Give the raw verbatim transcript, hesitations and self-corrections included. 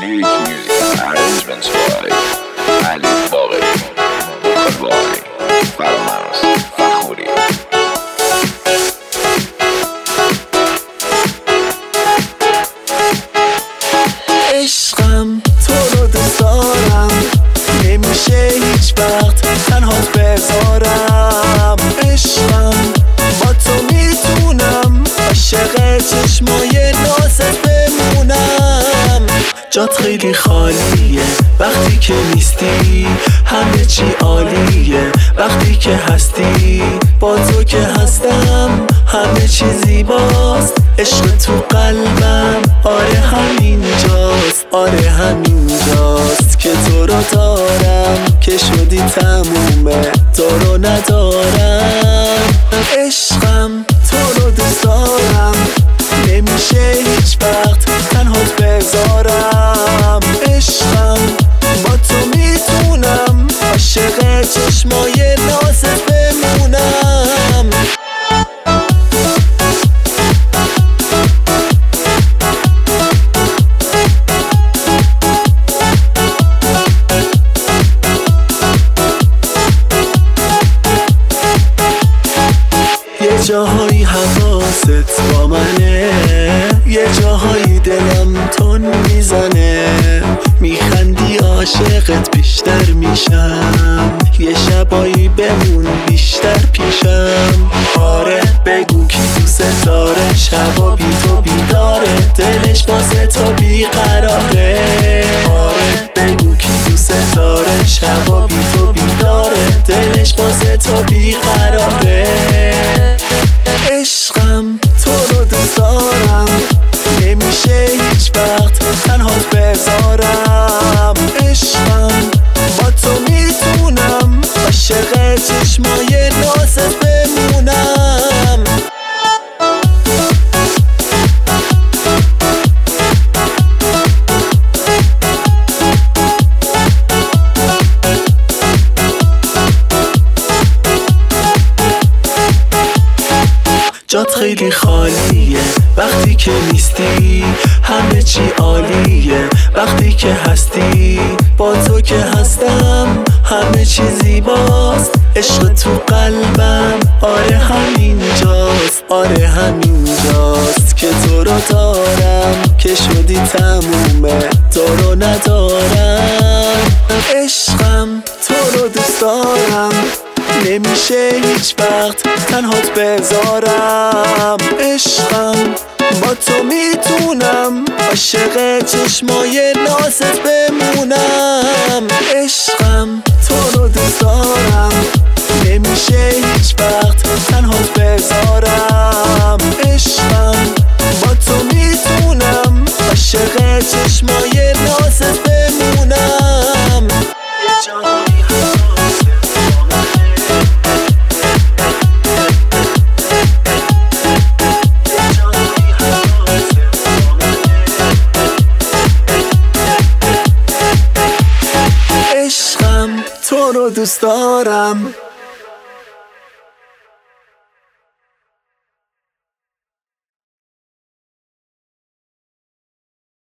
Lyric music and arrangements by Ali Bagheri, Khalwari, Faramaras, Fakhuri. عشقم تو رو دوست دارم، نمیشه هیچ وقت تنهات بذارم. عشقم با تو میتونم عاشق چشمای نازت بمونم. جات خیلی خالیه وقتی که نیستی، همه چی عالیه وقتی که هستی. با تو که هستم همه چی زیباست. عشق تو قلبم آره همینجاست، آره همینجاست که تو رو دارم، که شدی تمومه تو رو ندارم. عشقم تو رو دوست دارم، نمیشه هیچ وقت تنهات بذارم. عشقم با تو میتونم عاشق چشمای نازت بمونم. یه جاهایی حواست با منه، یه جاهایی دلم تون میزنه. میخندی عاشقت بیشتر میشم، یه شبایی بمون بیشتر پیشم. آره بگو کی دوست داره، شبا بی تو بیداره، دلش واسه تو بیقراره. آره بگو کی دوست داره، شبا بی تو بیداره، دلش واسه تو بیقراره. عشقم تو رو دوست دارم، نمیشه هیچ وقت تنهات بذارم. عشقم با تو میتونم عاشق چشمای نازت بمونم. جات خیلی خالیه وقتی که نیستی، همه چی عالیه وقتی که هستی. با تو که هستم همه چی زیباست. عشق تو قلبم آره همینجاست، آره همینجاست که تو رو دارم، که شدی تمومه تو رو ندارم. عشقم تو رو دوست دارم، نمیشه هیچ وقت تنهات بذارم. عشقم با تو میتونم عاشق چشمای نازت بمونم. عشقم تو رو دوست دارم، نمیشه هیچ وقت تنهات بذارم. عشقم با تو میتونم عاشق چشمای نازت بمونم. یه جایی تو رو دوست دارم.